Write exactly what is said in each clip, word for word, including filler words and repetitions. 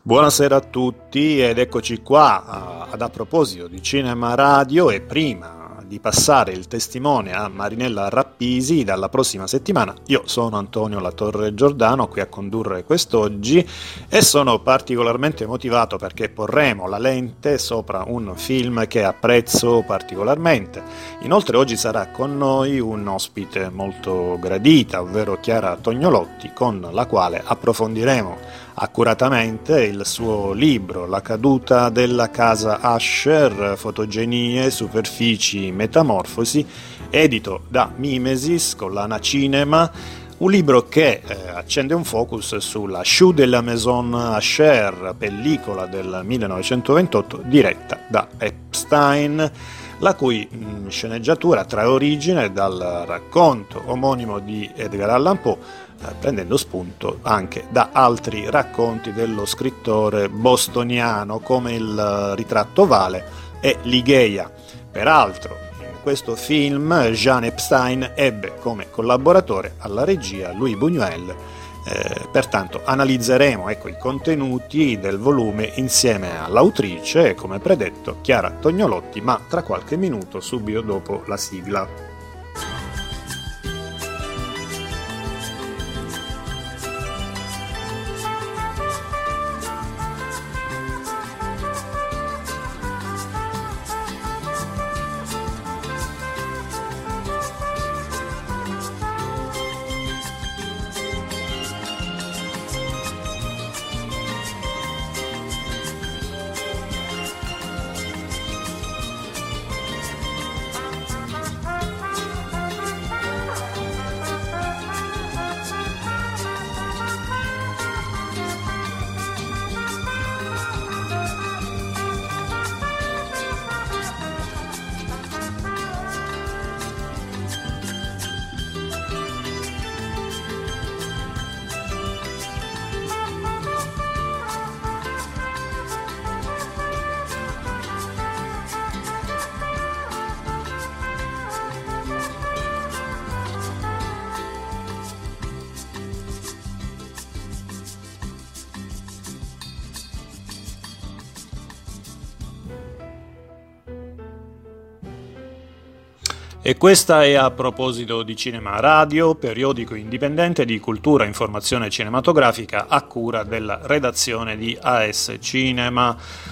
Buonasera a tutti ed eccoci qua ad a proposito di Cinema Radio, e prima di passare il testimone a Marinella Rappisi dalla prossima settimana, io sono Antonio Latorre Giordano qui a condurre quest'oggi e sono particolarmente motivato perché porremo la lente sopra un film che apprezzo particolarmente. Inoltre oggi sarà con noi un ospite molto gradita, ovvero Chiara Tognolotti, con la quale approfondiremo accuratamente il suo libro La caduta della casa Usher, fotogenie, superfici, metamorfosi, edito da Mimesis, collana Cinema, un libro che eh, accende un focus sulla Chute de la Maison Usher, pellicola del millenovecentoventotto diretta da Epstein, la cui mh, sceneggiatura trae origine dal racconto omonimo di Edgar Allan Poe, eh, prendendo spunto anche da altri racconti dello scrittore bostoniano come Il ritratto ovale e Ligeia. Peraltro, in questo film Jean Epstein ebbe come collaboratore alla regia Louis Buñuel. Eh, pertanto analizzeremo ecco, i contenuti del volume insieme all'autrice, come predetto, Chiara Tognolotti, ma tra qualche minuto, subito dopo la sigla. E questa è A proposito di Cinema Radio, periodico indipendente di cultura e informazione cinematografica a cura della redazione di A S Cinema.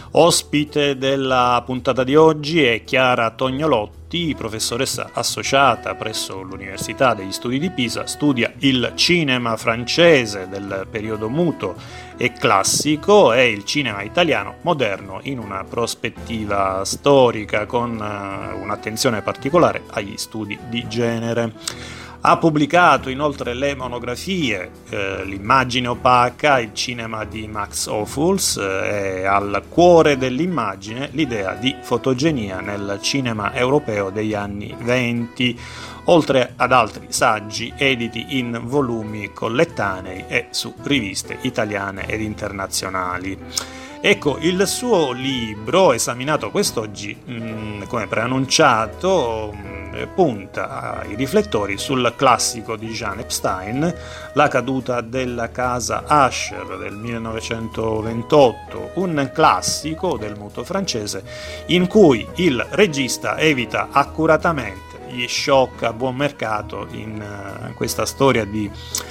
Ospite della puntata di oggi è Chiara Tognolotti, professoressa associata presso l'Università degli Studi di Pisa, studia il cinema francese del periodo muto e classico e il cinema italiano moderno in una prospettiva storica con uh, un'attenzione particolare agli studi di genere. Ha pubblicato inoltre le monografie eh, L'immagine opaca, il cinema di Max Ophuls eh, e al cuore dell'immagine l'idea di fotogenia nel cinema europeo degli anni venti, oltre ad altri saggi editi in volumi collettanei e su riviste italiane ed internazionali. Ecco, il suo libro, esaminato quest'oggi, mh, come preannunciato, mh, punta i riflettori sul classico di Jean Epstein, La caduta della casa Usher del millenovecentoventotto, un classico del muto francese in cui il regista evita accuratamente gli shock a buon mercato in uh, questa storia di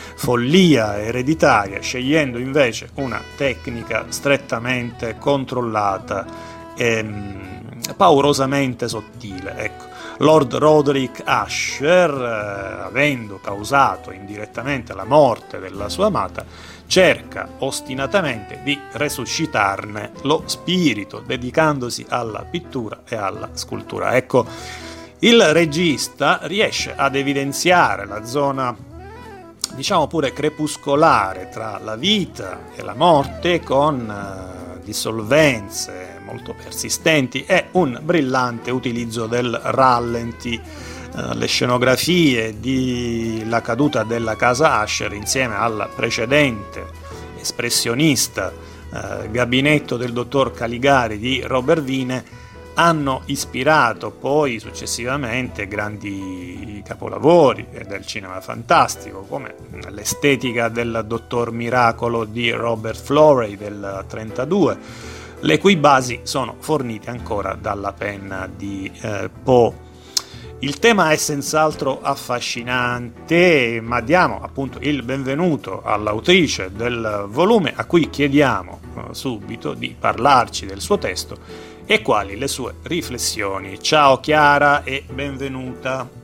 follia ereditaria, scegliendo invece una tecnica strettamente controllata e um, paurosamente sottile. Ecco, Lord Roderick Usher, eh, avendo causato indirettamente la morte della sua amata, cerca ostinatamente di resuscitarne lo spirito, dedicandosi alla pittura e alla scultura. Ecco, il regista riesce ad evidenziare la zona, diciamo pure crepuscolare, tra la vita e la morte, con uh, dissolvenze molto persistenti e un brillante utilizzo del rallenti. Uh, le scenografie di La caduta della casa Usher, insieme al precedente espressionista uh, Gabinetto del dottor Caligari di Robert Wiene, hanno ispirato poi successivamente grandi capolavori del cinema fantastico, come l'estetica del Dottor Miracolo di Robert Florey del trentadue, le cui basi sono fornite ancora dalla penna di eh, Poe. Il tema è senz'altro affascinante, ma diamo appunto il benvenuto all'autrice del volume, a cui chiediamo eh, subito di parlarci del suo testo e quali le sue riflessioni. Ciao Chiara e benvenuta.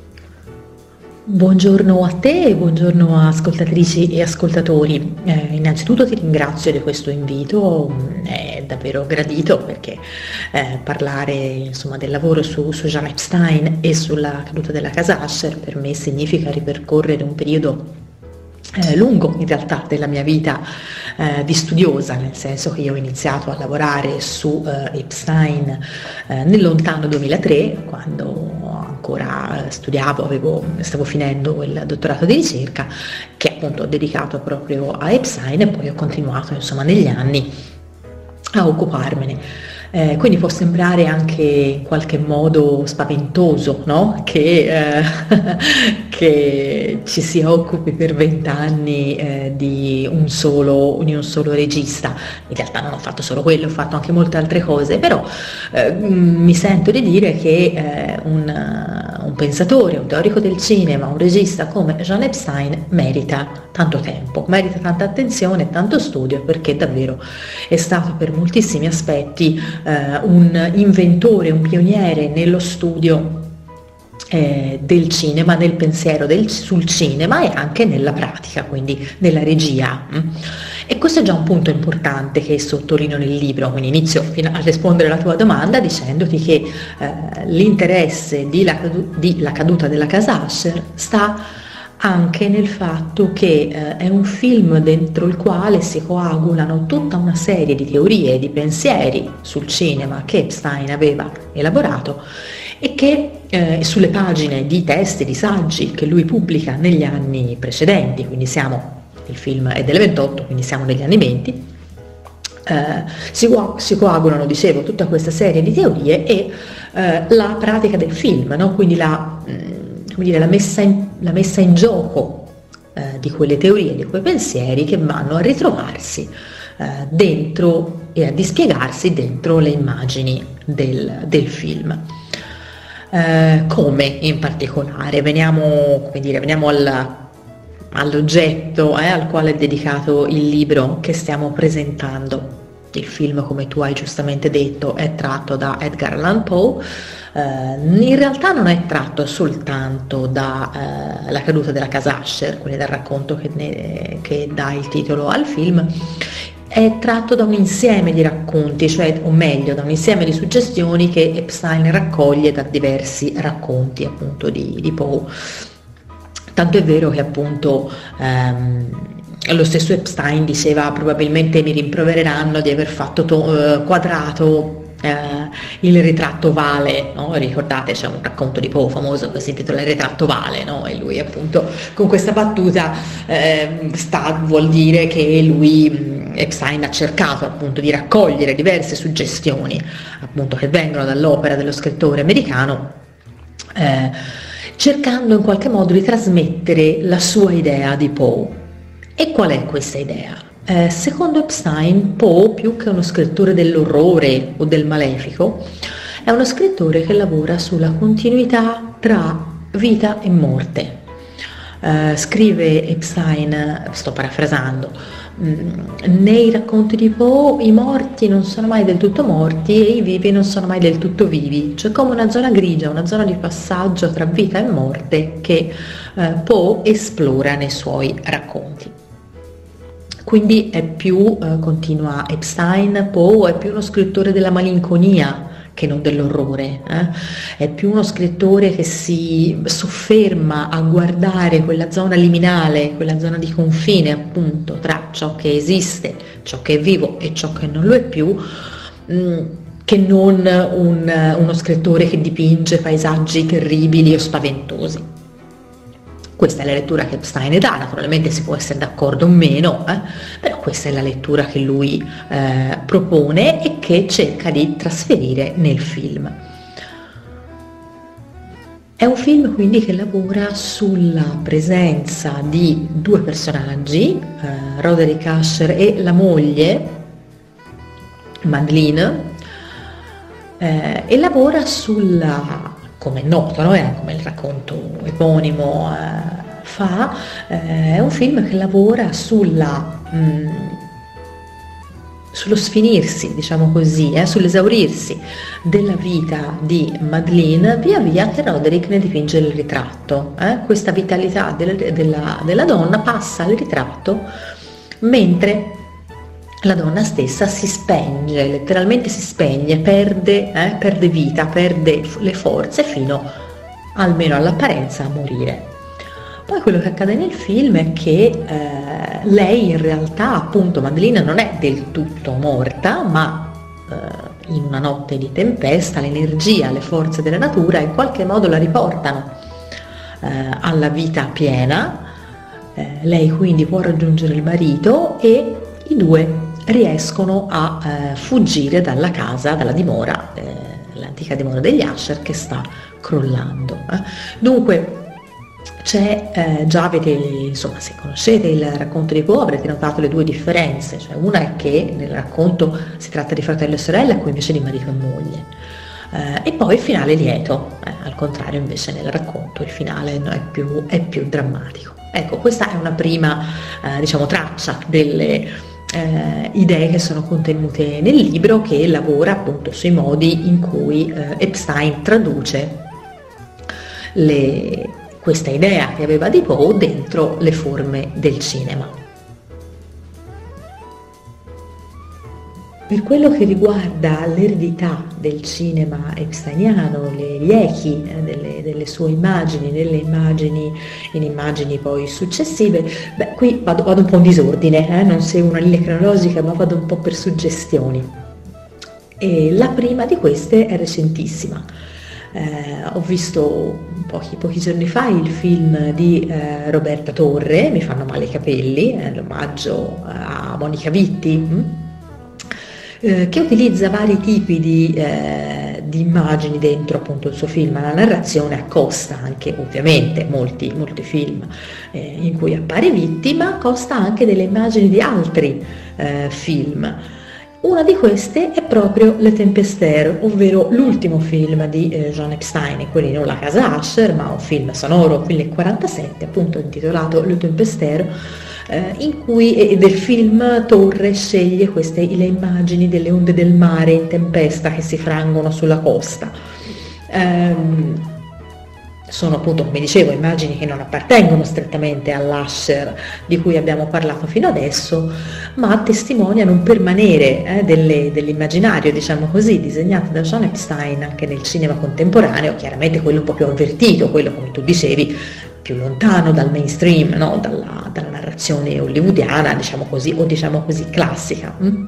Buongiorno a te e buongiorno a ascoltatrici e ascoltatori. Eh, innanzitutto ti ringrazio di questo invito, è davvero gradito perché eh, parlare insomma, del lavoro su, su Jean Epstein e sulla caduta della casa Usher per me significa ripercorrere un periodo Eh, lungo in realtà della mia vita eh, di studiosa, nel senso che io ho iniziato a lavorare su eh, Epstein eh, nel lontano duemilatré, quando ancora studiavo, avevo, stavo finendo il dottorato di ricerca, che appunto ho dedicato proprio a Epstein, e poi ho continuato insomma negli anni a occuparmene. Eh, quindi può sembrare anche in qualche modo spaventoso, no? che, eh, che ci si occupi per vent'anni eh, di, un solo, di un solo regista. In realtà non ho fatto solo quello, ho fatto anche molte altre cose, però eh, mi sento di dire che eh, un, un pensatore, un teorico del cinema, un regista come Jean Epstein merita tanto tempo, merita tanta attenzione e tanto studio, perché davvero è stato per moltissimi aspetti Uh, un inventore, un pioniere nello studio eh, del cinema, nel pensiero del, sul cinema e anche nella pratica, quindi nella regia. E questo è già un punto importante che sottolineo nel libro, quindi inizio a rispondere alla tua domanda dicendoti che eh, l'interesse di la, di La caduta della casa Usher sta anche nel fatto che eh, è un film dentro il quale si coagulano tutta una serie di teorie e di pensieri sul cinema che Epstein aveva elaborato e che eh, sulle pagine di testi, di saggi che lui pubblica negli anni precedenti, quindi siamo, il film è del ventotto, quindi siamo negli anni venti, eh, si, si coagulano, dicevo, tutta questa serie di teorie e eh, la pratica del film, no? Quindi la... Mh, Come dire, la, messa in, la messa in gioco eh, di quelle teorie, di quei pensieri che vanno a ritrovarsi eh, dentro e a dispiegarsi dentro le immagini del, del film. Eh, come in particolare? Veniamo, come dire, veniamo al, all'oggetto eh, al quale è dedicato il libro che stiamo presentando. Il film, come tu hai giustamente detto, è tratto da Edgar Allan Poe. Uh, in realtà non è tratto soltanto da uh, La caduta della casa Usher, quindi dal racconto che, ne, che dà il titolo al film, è tratto da un insieme di racconti, cioè, o meglio, da un insieme di suggestioni che Epstein raccoglie da diversi racconti appunto di, di Poe. Tanto è vero che appunto um, lo stesso Epstein diceva: probabilmente mi rimprovereranno di aver fatto to- uh, quadrato Uh, il ritratto Vale, no? Ricordate, c'è un racconto di Poe famoso che si intitola Il ritratto Vale, no? E lui appunto con questa battuta eh, sta, vuol dire che lui, Epstein, ha cercato appunto di raccogliere diverse suggestioni appunto che vengono dall'opera dello scrittore americano, eh, cercando in qualche modo di trasmettere la sua idea di Poe. E qual è questa idea? Eh, secondo Epstein, Poe, più che uno scrittore dell'orrore o del malefico, è uno scrittore che lavora sulla continuità tra vita e morte. Eh, scrive Epstein, sto parafrasando, nei racconti di Poe i morti non sono mai del tutto morti e i vivi non sono mai del tutto vivi, cioè come una zona grigia, una zona di passaggio tra vita e morte che eh, Poe esplora nei suoi racconti. Quindi è più, eh, continua Epstein, Poe è più uno scrittore della malinconia che non dell'orrore, eh? È più uno scrittore che si sofferma a guardare quella zona liminale, quella zona di confine appunto tra ciò che esiste, ciò che è vivo e ciò che non lo è più, mh, che non un, uno scrittore che dipinge paesaggi terribili o spaventosi. Questa è la lettura che Epstein ne dà, naturalmente si può essere d'accordo o meno, eh? Però questa è la lettura che lui eh, propone e che cerca di trasferire nel film. È un film quindi che lavora sulla presenza di due personaggi, eh, Roderick Usher e la moglie, Madeleine, eh, e lavora sulla, come è noto, no? È come il racconto eponimo eh, fa, eh, è un film che lavora sulla... Mh, sullo sfinirsi, diciamo così, eh, sull'esaurirsi della vita di Madeleine via via che Roderick ne dipinge il ritratto. Eh? Questa vitalità del, della, della donna passa al ritratto mentre la donna stessa si spenge, letteralmente si spegne, perde, eh, perde vita, perde le forze fino, almeno all'apparenza, a morire. Poi quello che accade nel film è che eh, lei in realtà, appunto, Madeleine non è del tutto morta, ma eh, in una notte di tempesta l'energia, le forze della natura in qualche modo la riportano eh, alla vita piena. Eh, lei quindi può raggiungere il marito e i due riescono a eh, fuggire dalla casa, dalla dimora, eh, l'antica dimora degli Usher che sta crollando. Eh. Dunque, c'è, eh, già avete, insomma, se conoscete il racconto di Poe avrete notato le due differenze, cioè una è che nel racconto si tratta di fratello e sorella, qui invece di marito e moglie, eh, e poi il finale lieto, eh, al contrario invece nel racconto il finale no, è, più, è più drammatico. Ecco, questa è una prima, eh, diciamo, traccia delle eh, idee che sono contenute nel libro, che lavora appunto sui modi in cui eh, Epstein traduce le questa idea che aveva di Poe dentro le forme del cinema. Per quello che riguarda l'eredità del cinema epsteiniano, le, gli echi eh, delle, delle sue immagini, delle immagini in immagini poi successive, beh, qui vado, vado un po' in disordine, eh, non seguo una linea cronologica, ma vado un po' per suggestioni. E la prima di queste è recentissima. Eh, ho visto pochi, pochi giorni fa il film di eh, Roberta Torre, Mi fanno male i capelli, eh, l'omaggio a Monica Vitti, hm? eh, che utilizza vari tipi di, eh, di immagini dentro appunto il suo film. La narrazione accosta anche ovviamente molti, molti film eh, in cui appare Vitti, ma accosta anche delle immagini di altri eh, film. Una di queste è proprio Le Tempestaire, ovvero l'ultimo film di eh, John Epstein, quelli non La Casa Usher, ma un film sonoro millequarantasette, appunto intitolato Le Tempestaire, eh, in cui eh, del film Torre sceglie queste le immagini delle onde del mare in tempesta che si frangono sulla costa. Um, Sono appunto, come dicevo, immagini che non appartengono strettamente all'Usher di cui abbiamo parlato fino adesso, ma testimoniano un permanere eh, delle, dell'immaginario, diciamo così, disegnato da John Epstein anche nel cinema contemporaneo, chiaramente quello un po' più avvertito, quello, come tu dicevi, più lontano dal mainstream, no? dalla, dalla narrazione hollywoodiana, diciamo così, o diciamo così classica. Mm?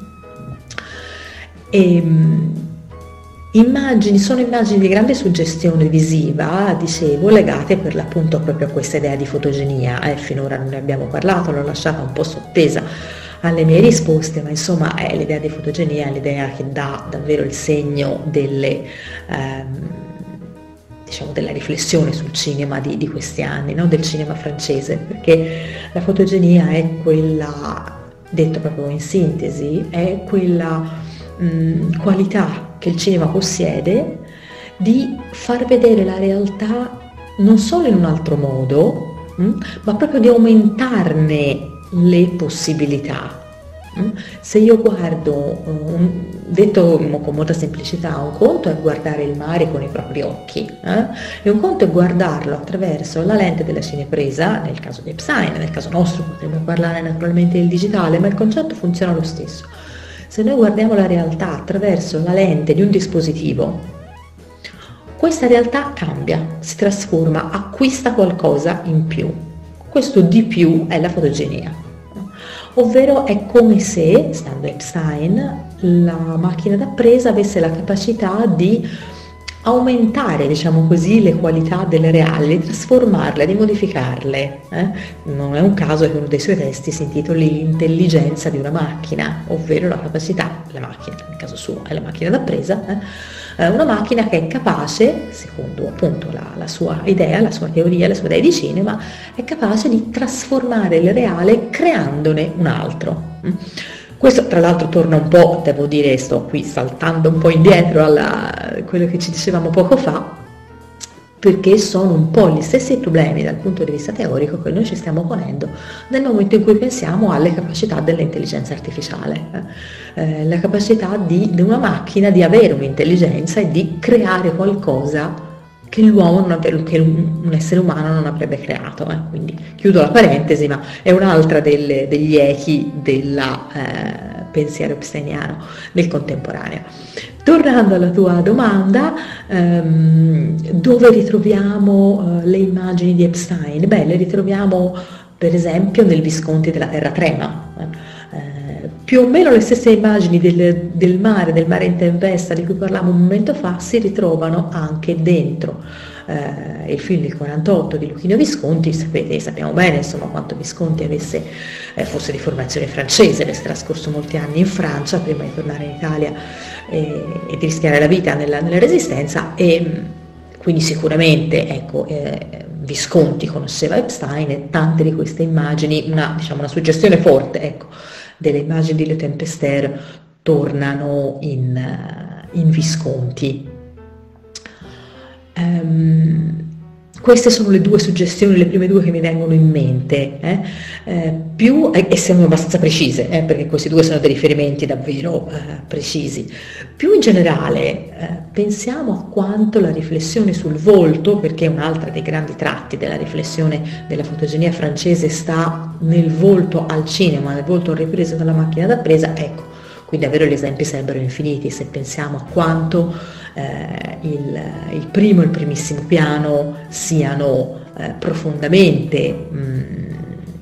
E, Immagini, sono immagini di grande suggestione visiva, dicevo, legate per l'appunto proprio a questa idea di fotogenia. Eh, finora non ne abbiamo parlato, l'ho lasciata un po' sottesa alle mie risposte, ma insomma è l'idea di fotogenia, è l'idea che dà davvero il segno delle, ehm, diciamo, della riflessione sul cinema di, di questi anni, no? Del cinema francese, perché la fotogenia è quella, detto proprio in sintesi, è quella mh, qualità che il cinema possiede di far vedere la realtà non solo in un altro modo, mh, ma proprio di aumentarne le possibilità. Mh? Se io guardo, um, detto con molta semplicità, un conto è guardare il mare con i propri occhi, eh? E un conto è guardarlo attraverso la lente della cinepresa, nel caso di Epstein, nel caso nostro potremmo parlare naturalmente del digitale, ma il concetto funziona lo stesso. Se noi guardiamo la realtà attraverso la lente di un dispositivo, questa realtà cambia, si trasforma, acquista qualcosa in più. Questo di più è la fotogenia, ovvero è come se, stando Epstein, la macchina da presa avesse la capacità di aumentare, diciamo così, le qualità delle reali, di trasformarle, di modificarle. Eh? Non è un caso che uno dei suoi testi si intitoli L'intelligenza di una macchina, ovvero la capacità, la macchina, nel caso suo è la macchina d'appresa, eh? una macchina che è capace, secondo appunto la, la sua idea, la sua teoria, la sua idea di cinema, è capace di trasformare il reale creandone un altro. Questo tra l'altro torna un po', devo dire, sto qui saltando un po' indietro a quello che ci dicevamo poco fa, perché sono un po' gli stessi problemi dal punto di vista teorico che noi ci stiamo ponendo nel momento in cui pensiamo alle capacità dell'intelligenza artificiale, eh, la capacità di, di una macchina di avere un'intelligenza e di creare qualcosa che l'uomo non avrebbe, che un essere umano non avrebbe creato. Eh. Quindi chiudo la parentesi, ma è un'altra delle, degli echi del eh, pensiero epsteiniano del contemporaneo. Tornando alla tua domanda, ehm, dove ritroviamo eh, le immagini di Epstein? Beh, le ritroviamo per esempio nel Visconti della Terra Trema. Eh, più o meno le stesse immagini del, del mare, del mare in tempesta di cui parlavamo un momento fa, si ritrovano anche dentro eh, il film del quarantotto di Luchino Visconti. Sapete, sappiamo bene insomma quanto Visconti avesse, eh, fosse di formazione francese, avesse trascorso molti anni in Francia prima di tornare in Italia e, e di rischiare la vita nella, nella Resistenza, e quindi sicuramente ecco, eh, Visconti conosceva Epstein, e tante di queste immagini, una, diciamo, una suggestione forte ecco, delle immagini di Le Tempestaire tornano in, in Visconti. Um, queste sono le due suggestioni, le prime due che mi vengono in mente, eh? Eh, più, e siamo abbastanza precise, eh, perché questi due sono dei riferimenti davvero eh, precisi. Più in generale eh, pensiamo a quanto la riflessione sul volto, perché un'altra dei grandi tratti della riflessione della fotogenia francese sta nel volto al cinema, nel volto ripreso dalla macchina d'appresa, ecco, qui davvero gli esempi sarebbero infiniti se pensiamo a quanto eh, il, il primo e il primissimo piano siano eh, profondamente, mh,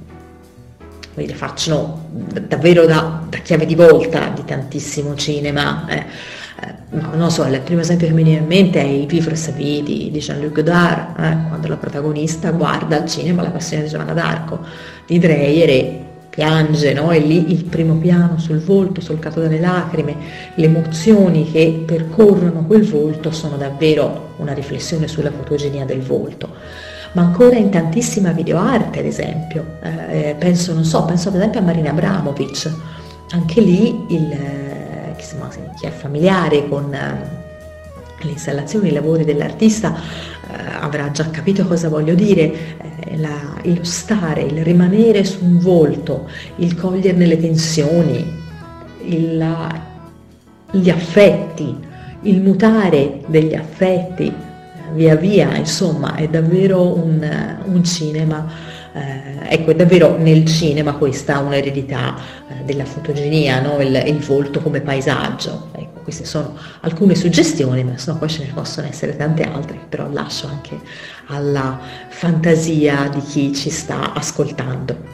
facciano davvero da, da chiave di volta di tantissimo cinema. Eh, No, non so, il primo esempio che mi viene in mente è I Vivre sa vie di, di Jean-Luc Godard, eh, quando la protagonista guarda al cinema La Passione di Giovanna d'Arco di Dreyer e piange, no? E lì il primo piano sul volto, solcato dalle lacrime, le emozioni che percorrono quel volto sono davvero una riflessione sulla fotogenia del volto. Ma ancora in tantissima videoarte, ad esempio, eh, penso, non so, penso ad esempio a Marina Abramovic, anche lì il Insomma, chi è familiare con uh, le installazioni, i lavori dell'artista uh, avrà già capito cosa voglio dire. Eh, la, lo stare, il rimanere su un volto, il coglierne le tensioni, il, la, gli affetti, il mutare degli affetti uh, via via, insomma è davvero un, uh, un cinema. Eh, ecco, è davvero nel cinema questa un'eredità eh, della fotogenia, no? il, il volto come paesaggio. Ecco, queste sono alcune suggestioni, ma no, poi ce ne possono essere tante altre che però lascio anche alla fantasia di chi ci sta ascoltando.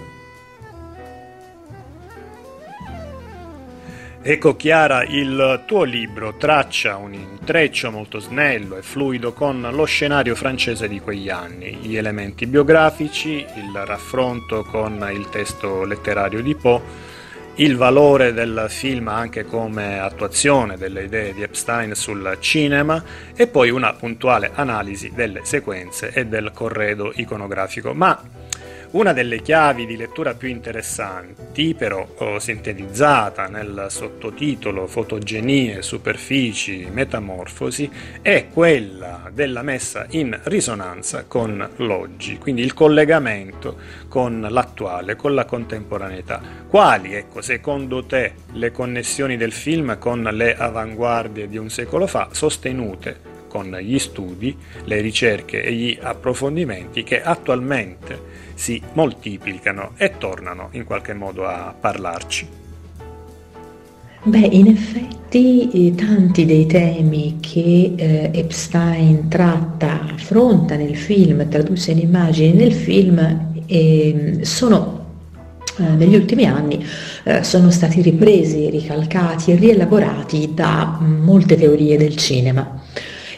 Ecco Chiara, il tuo libro traccia un intreccio molto snello e fluido con lo scenario francese di quegli anni, gli elementi biografici, il raffronto con il testo letterario di Poe, il valore del film anche come attuazione delle idee di Epstein sul cinema e poi una puntuale analisi delle sequenze e del corredo iconografico. Ma una delle chiavi di lettura più interessanti, però oh, sintetizzata nel sottotitolo Fotogenie, superfici, metamorfosi, è quella della messa in risonanza con l'oggi, quindi il collegamento con l'attuale, con la contemporaneità. Quali, ecco, secondo te, le connessioni del film con le avanguardie di un secolo fa, sostenute con gli studi, le ricerche e gli approfondimenti che attualmente si moltiplicano e tornano in qualche modo a parlarci? Beh, in effetti eh, tanti dei temi che eh, Epstein tratta, affronta nel film, traduce in immagini nel film, eh, sono eh, negli ultimi anni eh, sono stati ripresi, ricalcati e rielaborati da molte teorie del cinema.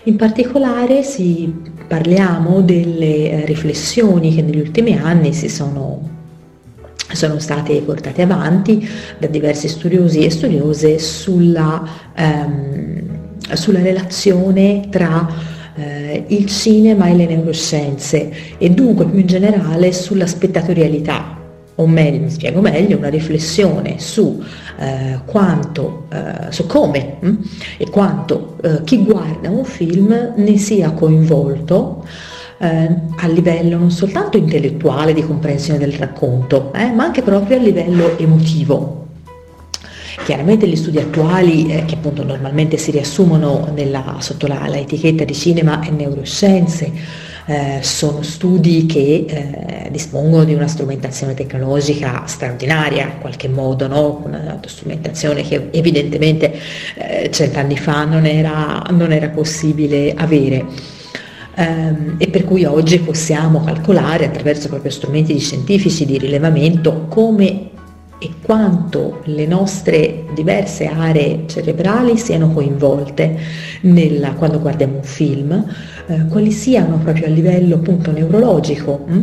In particolare si parliamo delle eh, riflessioni che negli ultimi anni si sono sono state portate avanti da diversi studiosi e studiose sulla, ehm, sulla relazione tra eh, il cinema e le neuroscienze e dunque più in generale sulla spettatorialità, o meglio, mi spiego meglio, una riflessione su eh, quanto, eh, su come hm, e quanto eh, chi guarda un film ne sia coinvolto Eh, a livello non soltanto intellettuale di comprensione del racconto, eh, ma anche proprio a livello emotivo. Chiaramente gli studi attuali, eh, che appunto normalmente si riassumono nella, sotto la, la etichetta di cinema e neuroscienze, eh, sono studi che eh, dispongono di una strumentazione tecnologica straordinaria, in qualche modo, no? Una strumentazione che evidentemente eh, cent'anni fa non era, non era possibile avere. Um, e per cui oggi possiamo calcolare attraverso proprio strumenti scientifici di rilevamento come e quanto le nostre diverse aree cerebrali siano coinvolte nella, quando guardiamo un film, eh, quali siano proprio a livello appunto neurologico hm?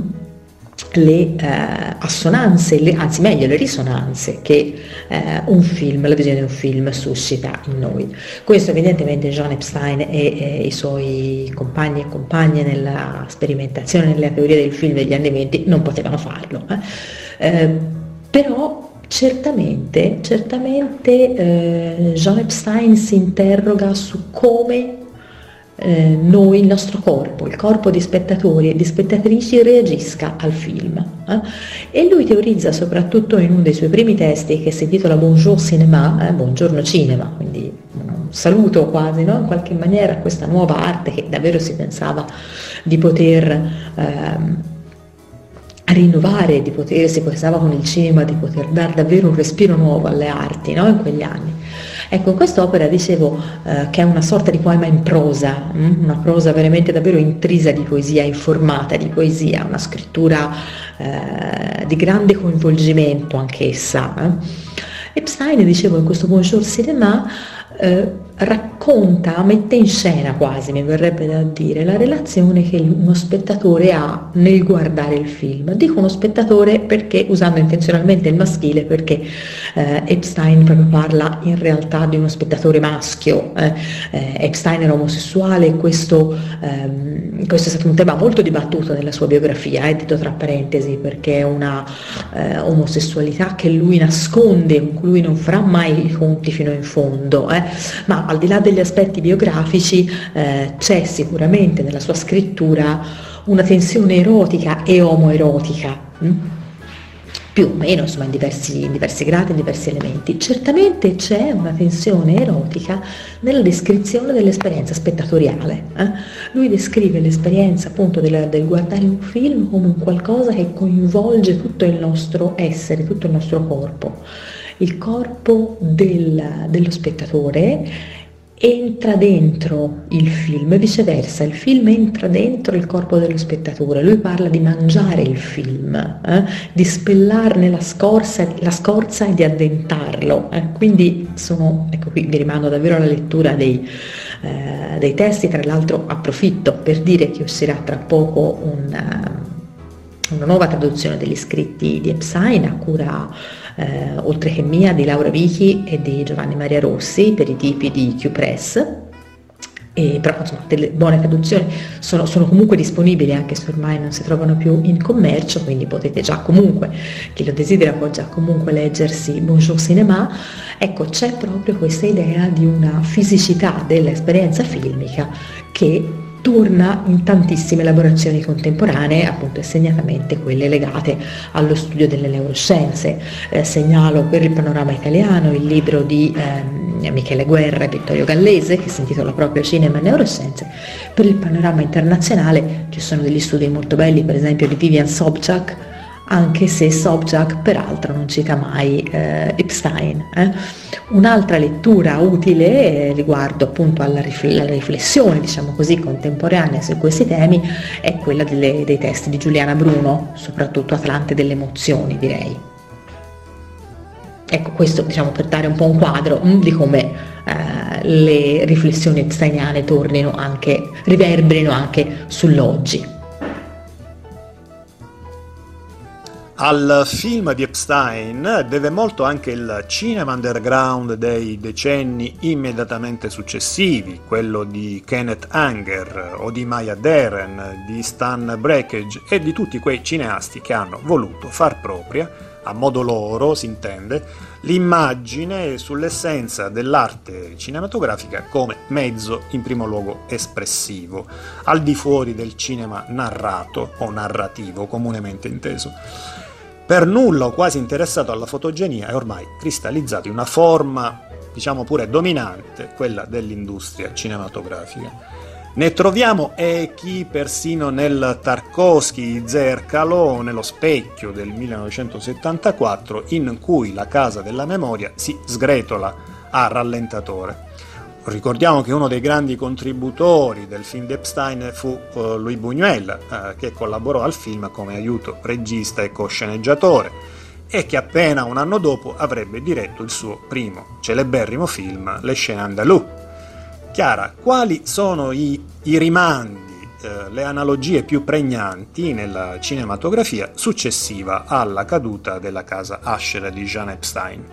le eh, assonanze, le, anzi meglio le risonanze che eh, un film, la visione di un film suscita in noi. Questo evidentemente John Epstein e, e i suoi compagni e compagne nella sperimentazione, nella teoria del film degli anni venti non potevano farlo, eh. Eh, però certamente, certamente eh, John Epstein si interroga su come Eh, noi, il nostro corpo, il corpo di spettatori e di spettatrici reagisca al film. Eh? E lui teorizza soprattutto in uno dei suoi primi testi che si intitola Bonjour Cinéma, eh, Buongiorno Cinema, quindi un saluto quasi, no? In qualche maniera a questa nuova arte che davvero si pensava di poter ehm, rinnovare, di poter, si pensava con il cinema di poter dare davvero un respiro nuovo alle arti, no? In quegli anni. Ecco, quest'opera, dicevo, eh, che è una sorta di poema in prosa, hm? Una prosa veramente davvero intrisa di poesia, informata di poesia, una scrittura eh, di grande coinvolgimento anch'essa. Eh? Epstein, dicevo, in questo Bonjour Cinéma eh, racconta, mette in scena quasi, mi verrebbe da dire, la relazione che uno spettatore ha nel guardare il film. Dico uno spettatore perché, usando intenzionalmente il maschile, perché eh, Epstein proprio parla in realtà di uno spettatore maschio. Eh, eh, Epstein era omosessuale e questo, ehm, questo è stato un tema molto dibattuto nella sua biografia, eh, detto tra parentesi, perché è una eh, omosessualità che lui nasconde, con cui lui non farà mai i conti fino in fondo, eh, ma al di là degli aspetti biografici eh, c'è sicuramente nella sua scrittura una tensione erotica e omoerotica, hm? più o meno, insomma, in diversi, in diversi gradi, in diversi elementi. Certamente c'è una tensione erotica nella descrizione dell'esperienza spettatoriale. Eh? Lui descrive l'esperienza appunto del, del guardare un film come un qualcosa che coinvolge tutto il nostro essere, tutto il nostro corpo. Il corpo del, dello spettatore entra dentro il film e viceversa, il film entra dentro il corpo dello spettatore. Lui parla di mangiare il film, eh? di spellarne la scorza, la scorza e di addentarlo. Eh? Quindi sono, ecco qui vi rimando davvero alla lettura dei, eh, dei testi. Tra l'altro approfitto per dire che uscirà tra poco una, una nuova traduzione degli scritti di Epstein a cura Eh, oltre che mia, di Laura Vichi e di Giovanni Maria Rossi per i tipi di Q Press, e, però insomma delle buone traduzioni sono, sono comunque disponibili anche se ormai non si trovano più in commercio, quindi potete già comunque, chi lo desidera può già comunque leggersi Bonjour Cinéma. Ecco, c'è proprio questa idea di una fisicità dell'esperienza filmica che torna in tantissime elaborazioni contemporanee, appunto e segnatamente quelle legate allo studio delle neuroscienze. Eh, segnalo per il panorama italiano il libro di eh, Michele Guerra e Vittorio Gallese che si intitola proprio Cinema e Neuroscienze. Per il panorama internazionale ci sono degli studi molto belli, per esempio di Vivian Sobchak, anche se Sobchak peraltro non cita mai eh, Epstein. Eh. Un'altra lettura utile eh, riguardo appunto alla, rifl- alla riflessione, diciamo così, contemporanea su questi temi è quella delle, dei testi di Giuliana Bruno, soprattutto Atlante delle emozioni, direi. Ecco, questo diciamo per dare un po' un quadro mh, di come eh, le riflessioni epsteiniane tornino anche, riverberino anche sull'oggi. Al film di Epstein deve molto anche il cinema underground dei decenni immediatamente successivi, quello di Kenneth Anger o di Maya Deren, di Stan Brakhage e di tutti quei cineasti che hanno voluto far propria, a modo loro si intende, l'immagine sull'essenza dell'arte cinematografica come mezzo in primo luogo espressivo, al di fuori del cinema narrato o narrativo comunemente inteso. Per nulla o quasi interessato alla fotogenia è ormai cristallizzato in una forma, diciamo pure dominante, quella dell'industria cinematografica. Ne troviamo echi persino nel Tarkovsky Zerkalo o nello Specchio del millenovecentosettantaquattro, in cui la Casa della Memoria si sgretola a rallentatore. Ricordiamo che uno dei grandi contributori del film di Epstein fu uh, Louis Buñuel, uh, che collaborò al film come aiuto regista e cosceneggiatore e che appena un anno dopo avrebbe diretto il suo primo celeberrimo film, Le Chien Andalou. Chiara, quali sono i, i rimandi, uh, le analogie più pregnanti nella cinematografia successiva alla caduta della casa Asher di Jean Epstein?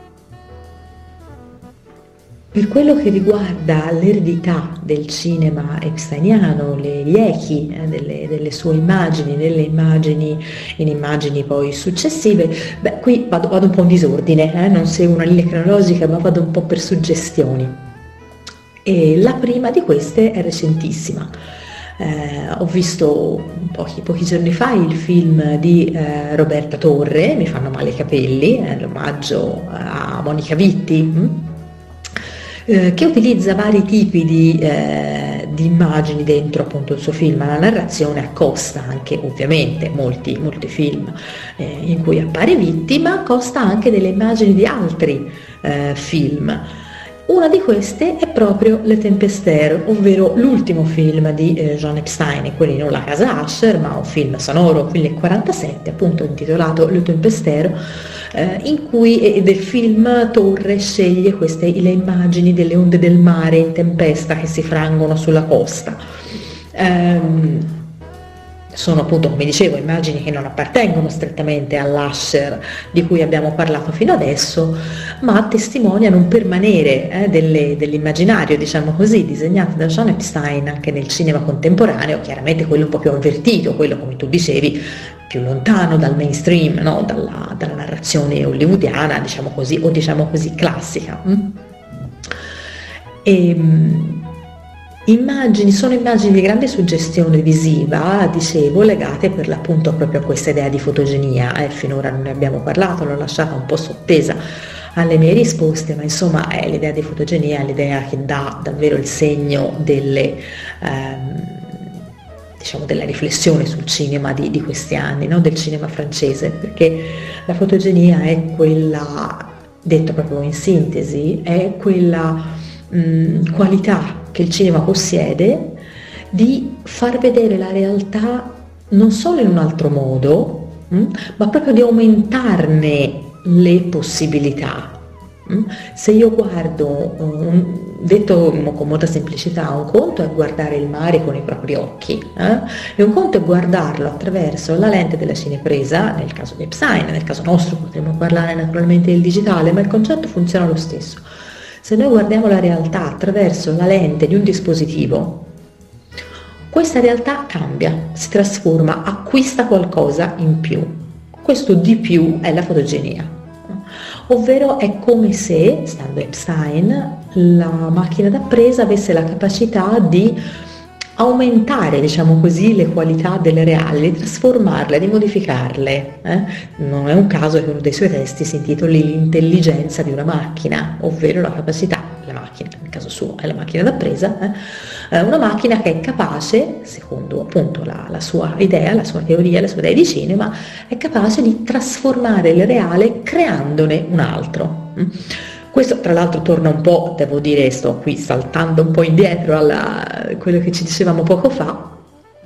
Per quello che riguarda l'eredità del cinema epsteiniano, le, gli echi eh, delle, delle sue immagini, nelle immagini, in immagini poi successive, beh, qui vado, vado un po' in disordine, eh, non seguo una linea cronologica, ma vado un po' per suggestioni. E la prima di queste è recentissima. Eh, ho visto pochi, pochi giorni fa il film di eh, Roberta Torre, Mi fanno male i capelli, eh, l'omaggio a Monica Vitti, hm? che utilizza vari tipi di, eh, di immagini dentro appunto il suo film. La narrazione accosta anche ovviamente molti, molti film eh, in cui appare Vitti, ma accosta anche delle immagini di altri eh, film. Una di queste è proprio Le Tempestère, ovvero l'ultimo film di eh, Jean Epstein, quindi non La Casa Asher, ma un film sonoro, millequarantasette, appunto intitolato Le Tempestère, eh, in cui eh, del film Torre sceglie queste le immagini delle onde del mare in tempesta che si frangono sulla costa. Um, Sono appunto, come dicevo, immagini che non appartengono strettamente all'Asher di cui abbiamo parlato fino adesso, ma testimoniano un permanere eh, delle, dell'immaginario, diciamo così, disegnato da Jean Epstein anche nel cinema contemporaneo, chiaramente quello un po' più avvertito, quello, come tu dicevi, più lontano dal mainstream, no? dalla, dalla narrazione hollywoodiana, diciamo così, o diciamo così classica. Mm? E, Immagini, sono immagini di grande suggestione visiva, dicevo, legate per l'appunto proprio a questa idea di fotogenia. Eh, finora non ne abbiamo parlato, l'ho lasciata un po' sottesa alle mie risposte, ma insomma è l'idea di fotogenia, l'idea che dà davvero il segno delle, ehm, diciamo della riflessione sul cinema di, di questi anni, no? Del cinema francese, perché la fotogenia è quella, detto proprio in sintesi, è quella mh, qualità che il cinema possiede di far vedere la realtà non solo in un altro modo, mh, ma proprio di aumentarne le possibilità. Mh? Se io guardo, um, detto con molta semplicità, un conto è guardare il mare con i propri occhi, eh? e un conto è guardarlo attraverso la lente della cinepresa, nel caso di Epstein, nel caso nostro potremmo parlare naturalmente del digitale, ma il concetto funziona lo stesso. Se noi guardiamo la realtà attraverso la lente di un dispositivo, questa realtà cambia, si trasforma, acquista qualcosa in più. Questo di più è la fotogenia, ovvero è come se, stando Epstein, la macchina da presa avesse la capacità di aumentare, diciamo così, le qualità delle reali, di trasformarle, di modificarle. Eh? Non è un caso che uno dei suoi testi si intitoli L'intelligenza di una macchina, ovvero la capacità, la macchina, nel caso suo è la macchina da presa, eh? una macchina che è capace, secondo appunto la, la sua idea, la sua teoria, la sua idea di cinema, è capace di trasformare il reale creandone un altro. Questo tra l'altro torna un po', devo dire, sto qui saltando un po' indietro a quello che ci dicevamo poco fa,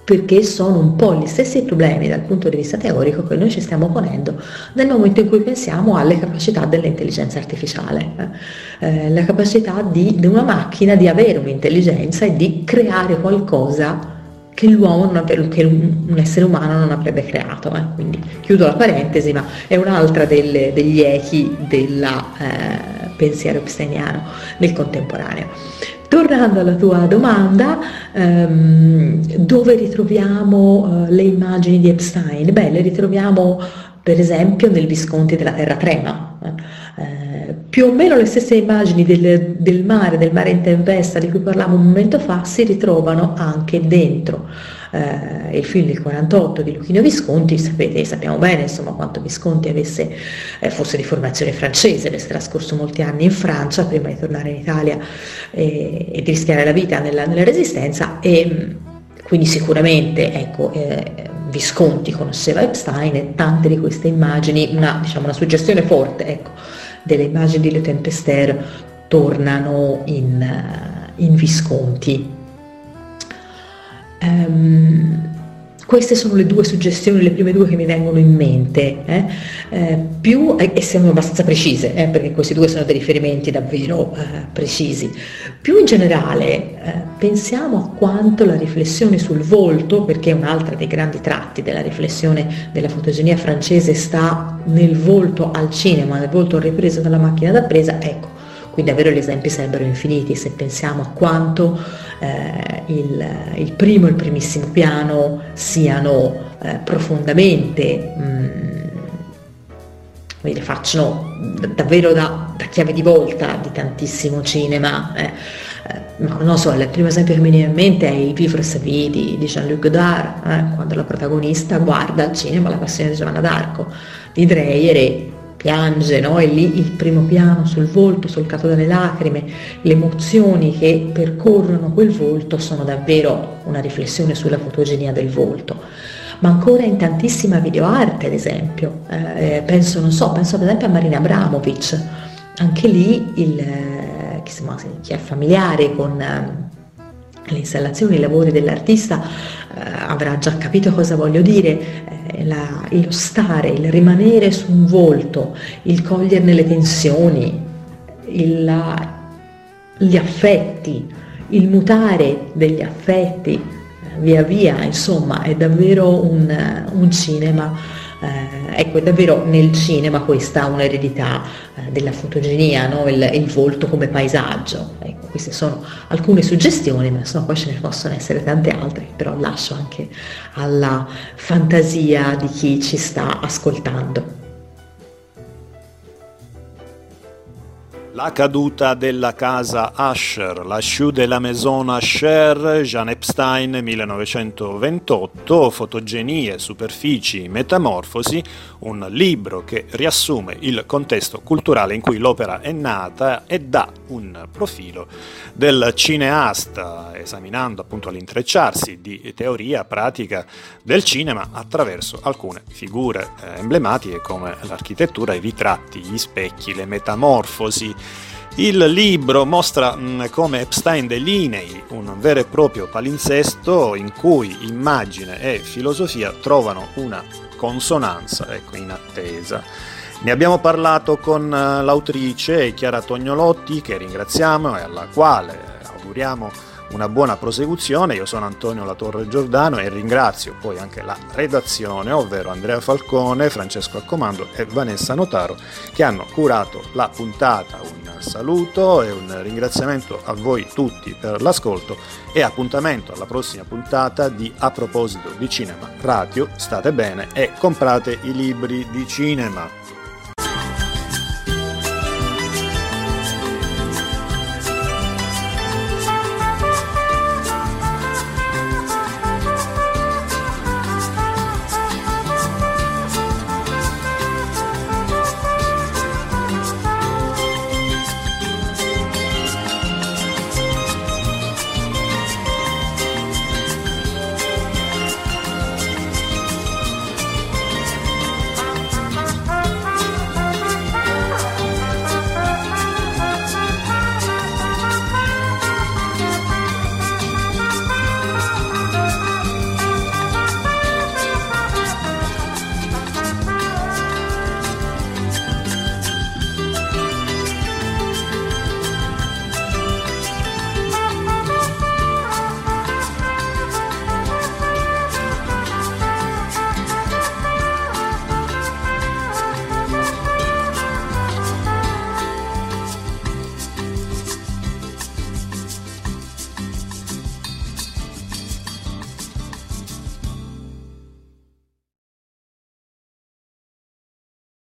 perché sono un po' gli stessi problemi dal punto di vista teorico che noi ci stiamo ponendo nel momento in cui pensiamo alle capacità dell'intelligenza artificiale, eh, la capacità di, di una macchina di avere un'intelligenza e di creare qualcosa che l'uomo non avrebbe, che un essere umano non avrebbe creato. Eh. Quindi chiudo la parentesi, ma è un'altra delle, degli echi del eh, pensiero epsteiniano nel contemporaneo. Tornando alla tua domanda, ehm, dove ritroviamo eh, le immagini di Epstein? Beh, le ritroviamo per esempio nel Visconti della terratrema. Eh, più o meno le stesse immagini del, del mare, del mare in tempesta di cui parlavamo un momento fa, si ritrovano anche dentro eh, il film del quarantotto di Luchino Visconti. Sapete, sappiamo bene insomma quanto Visconti avesse, eh, fosse di formazione francese, avesse trascorso molti anni in Francia prima di tornare in Italia e, e di rischiare la vita nella, nella Resistenza, e quindi sicuramente ecco, eh, Visconti conosceva Epstein, e tante di queste immagini, una, diciamo, una suggestione forte ecco, delle immagini di Le Tempestaire tornano in, in Visconti. Um, queste sono le due suggestioni, le prime due che mi vengono in mente, eh? Eh, più, e siamo abbastanza precise, eh, perché questi due sono dei riferimenti davvero eh, precisi. Più in generale eh, pensiamo a quanto la riflessione sul volto, perché un'altra dei grandi tratti della riflessione della fotogenia francese sta nel volto al cinema, nel volto ripreso dalla macchina da presa, ecco. Qui davvero gli esempi sarebbero infiniti se pensiamo a quanto eh, il, il primo e il primissimo piano siano eh, profondamente, mh, facciano davvero da, da chiave di volta di tantissimo cinema. Eh. Eh, non lo so, il primo esempio che mi viene in mente è il Vivre sa vie di, di Jean-Luc Godard, eh, quando la protagonista guarda al cinema La Passione di Giovanna d'Arco di Dreyer e piange, no? E lì il primo piano sul volto, solcato dalle lacrime, le emozioni che percorrono quel volto sono davvero una riflessione sulla fotogenia del volto. Ma ancora in tantissima videoarte, ad esempio, eh, penso, non so, penso ad esempio a Marina Abramovic, anche lì il, eh, chi è familiare con eh, le installazioni, i lavori dell'artista eh, avrà già capito cosa voglio dire. La, lo stare, il rimanere su un volto, il coglierne le tensioni, il, la, gli affetti, il mutare degli affetti eh, via via, insomma è davvero un, un cinema, eh, ecco è davvero nel cinema questa un'eredità eh, della fotogenia, no? il, il volto come paesaggio. Ecco, queste sono alcune suggestioni, ma insomma poi ce ne possono essere tante altre, però lascio anche alla fantasia di chi ci sta ascoltando. La caduta della casa Usher, la chute de la maison Usher, Jean Epstein, millenovecentoventotto, fotogenie, superfici, metamorfosi, un libro che riassume il contesto culturale in cui l'opera è nata e dà un profilo del cineasta, esaminando appunto l'intrecciarsi di teoria, pratica del cinema attraverso alcune figure eh, emblematiche come l'architettura, i ritratti, gli specchi, le metamorfosi. Il libro mostra mh, come Epstein delinei un vero e proprio palinsesto in cui immagine e filosofia trovano una consonanza, ecco, in attesa. Ne abbiamo parlato con uh, l'autrice Chiara Tognolotti, che ringraziamo e alla quale auguriamo una buona prosecuzione. Io sono Antonio Latorre Giordano e ringrazio poi anche la redazione, ovvero Andrea Falcone, Francesco Accomando e Vanessa Notaro, che hanno curato la puntata. Un saluto e un ringraziamento a voi tutti per l'ascolto e appuntamento alla prossima puntata di A proposito di cinema radio. State bene e comprate i libri di cinema.